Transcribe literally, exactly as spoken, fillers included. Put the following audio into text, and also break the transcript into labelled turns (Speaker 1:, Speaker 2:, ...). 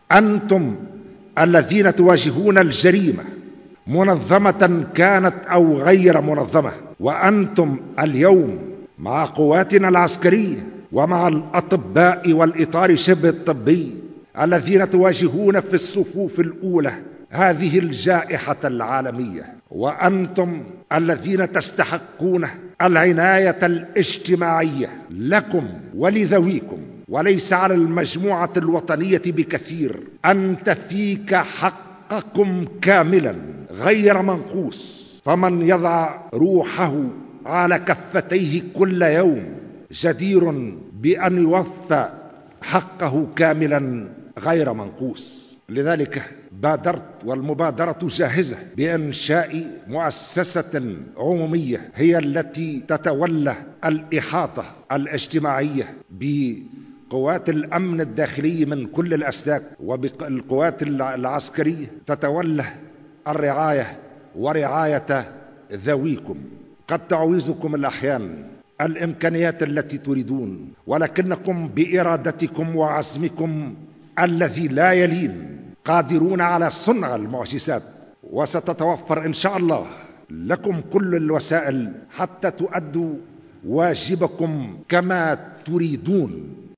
Speaker 1: أنتم الذين تواجهون الجريمة منظمة كانت أو غير منظمة، وأنتم اليوم مع قواتنا العسكرية ومع الأطباء والإطار شبه الطبي الذين تواجهون في الصفوف الأولى هذه الجائحة العالمية، وأنتم الذين تستحقون العناية الاجتماعية لكم ولذويكم، وليس على المجموعة الوطنية بكثير أن تفيك حقكم كاملا غير منقوص. فمن يضع روحه على كفتيه كل يوم جدير بأن يوفى حقه كاملا غير منقوص. لذلك بادرت والمبادرة جاهزة بإنشاء مؤسسة عمومية هي التي تتولى الإحاطة الاجتماعية بقوات الأمن الداخلي من كل الأسلاك، وبالقوات العسكرية تتولى الرعاية ورعاية ذويكم. قد تعوزكم الأحيان الإمكانيات التي تريدون، ولكنكم بإرادتكم وعزمكم الذي لا يلين قادرون على صنع المعجزات، وستتوفر إن شاء الله لكم كل الوسائل حتى تؤدوا واجبكم كما تريدون.